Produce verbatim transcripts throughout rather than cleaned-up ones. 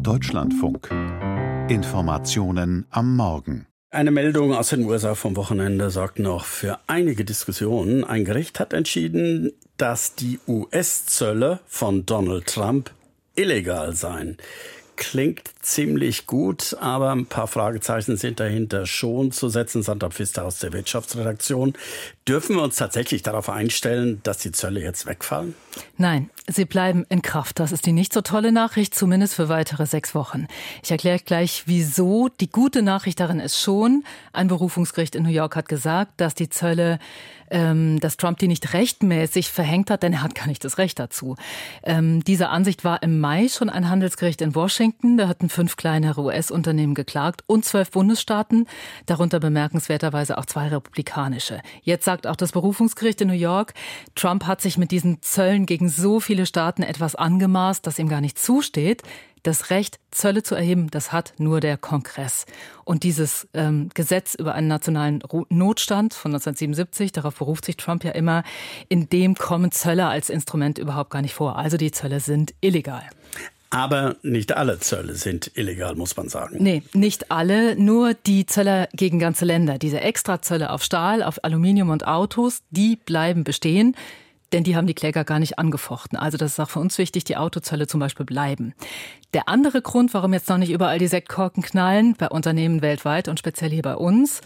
Deutschlandfunk. Informationen am Morgen. Eine Meldung aus den U S A vom Wochenende sorgt noch für einige Diskussionen. Ein Gericht hat entschieden, dass die U S-Zölle von Donald Trump illegal seien. Klingt ziemlich gut, aber ein paar Fragezeichen sind dahinter schon zu setzen. Sandra Pfister aus der Wirtschaftsredaktion. Dürfen wir uns tatsächlich darauf einstellen, dass die Zölle jetzt wegfallen? Nein, sie bleiben in Kraft. Das ist die nicht so tolle Nachricht, zumindest für weitere sechs Wochen. Ich erkläre gleich, wieso. Die gute Nachricht darin ist schon, ein Berufungsgericht in New York hat gesagt, dass die Zölle, ähm, dass Trump die nicht rechtmäßig verhängt hat, denn er hat gar nicht das Recht dazu. Ähm, diese Ansicht war im Mai schon ein Handelsgericht in Washington. Da hatten fünf kleinere U S-Unternehmen geklagt und zwölf Bundesstaaten, darunter bemerkenswerterweise auch zwei republikanische. Jetzt sagt auch das Berufungsgericht in New York, Trump hat sich mit diesen Zöllen gegen so viele Staaten etwas angemaßt, das ihm gar nicht zusteht. Das Recht, Zölle zu erheben, das hat nur der Kongress. Und dieses ähm, Gesetz über einen nationalen Notstand von neunzehnhundertsiebenundsiebzig, darauf beruft sich Trump ja immer, in dem kommen Zölle als Instrument überhaupt gar nicht vor. Also die Zölle sind illegal. Aber nicht alle Zölle sind illegal, muss man sagen. Nee, nicht alle, nur die Zölle gegen ganze Länder. Diese Extrazölle auf Stahl, auf Aluminium und Autos, die bleiben bestehen. Denn die haben die Kläger gar nicht angefochten. Also das ist auch für uns wichtig, die Autozölle zum Beispiel bleiben. Der andere Grund, warum jetzt noch nicht überall die Sektkorken knallen, bei Unternehmen weltweit und speziell hier bei uns,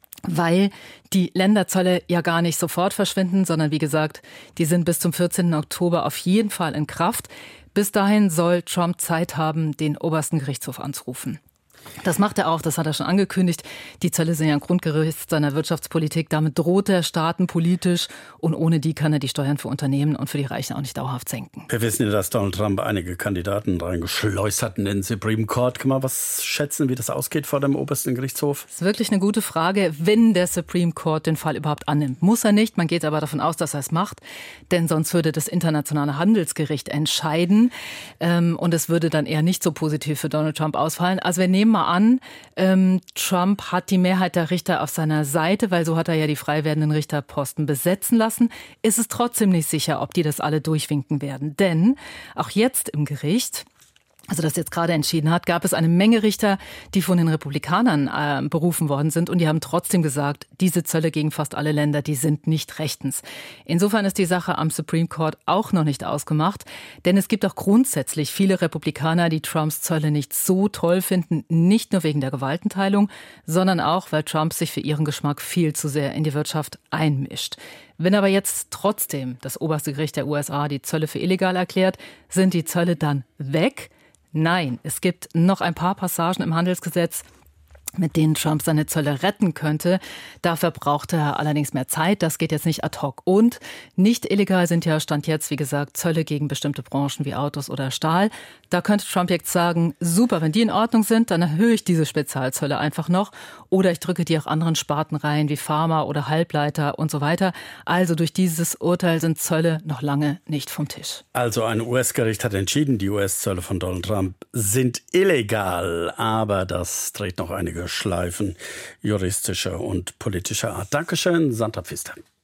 weil die Länderzölle ja gar nicht sofort verschwinden, sondern wie gesagt, die sind bis zum vierzehnten Oktober auf jeden Fall in Kraft. Bis dahin soll Trump Zeit haben, den obersten Gerichtshof anzurufen. Das macht er auch, das hat er schon angekündigt. Die Zölle sind ja ein Grundgerüst seiner Wirtschaftspolitik. Damit droht er Staaten politisch und ohne die kann er die Steuern für Unternehmen und für die Reichen auch nicht dauerhaft senken. Wir wissen ja, dass Donald Trump einige Kandidaten reingeschleust hat in den Supreme Court. Kann man was schätzen, wie das ausgeht vor dem obersten Gerichtshof? Das ist wirklich eine gute Frage, wenn der Supreme Court den Fall überhaupt annimmt. Muss er nicht, man geht aber davon aus, dass er es macht, denn sonst würde das Internationale Handelsgericht entscheiden und es würde dann eher nicht so positiv für Donald Trump ausfallen. Also wir nehmen mal an, ähm, Trump hat die Mehrheit der Richter auf seiner Seite, weil so hat er ja die frei werdenden Richterposten besetzen lassen. Ist es trotzdem nicht sicher, ob die das alle durchwinken werden. Denn auch jetzt im Gericht, also das jetzt gerade entschieden hat, gab es eine Menge Richter, die von den Republikanern äh, berufen worden sind und die haben trotzdem gesagt, diese Zölle gegen fast alle Länder, die sind nicht rechtens. Insofern ist die Sache am Supreme Court auch noch nicht ausgemacht, denn es gibt auch grundsätzlich viele Republikaner, die Trumps Zölle nicht so toll finden, nicht nur wegen der Gewaltenteilung, sondern auch, weil Trump sich für ihren Geschmack viel zu sehr in die Wirtschaft einmischt. Wenn aber jetzt trotzdem das oberste Gericht der U S A die Zölle für illegal erklärt, sind die Zölle dann weg? Nein, es gibt noch ein paar Passagen im Handelsgesetz, mit denen Trump seine Zölle retten könnte. Dafür braucht er allerdings mehr Zeit. Das geht jetzt nicht ad hoc. Und nicht illegal sind ja, Stand jetzt, wie gesagt, Zölle gegen bestimmte Branchen wie Autos oder Stahl. Da könnte Trump jetzt sagen, super, wenn die in Ordnung sind, dann erhöhe ich diese Spezialzölle einfach noch. Oder ich drücke die auch anderen Sparten rein, wie Pharma oder Halbleiter und so weiter. Also durch dieses Urteil sind Zölle noch lange nicht vom Tisch. Also ein U S-Gericht hat entschieden, die U S-Zölle von Donald Trump sind illegal. Aber das dreht noch einige Schleifen juristischer und politischer Art. Dankeschön, Sandra Pfister.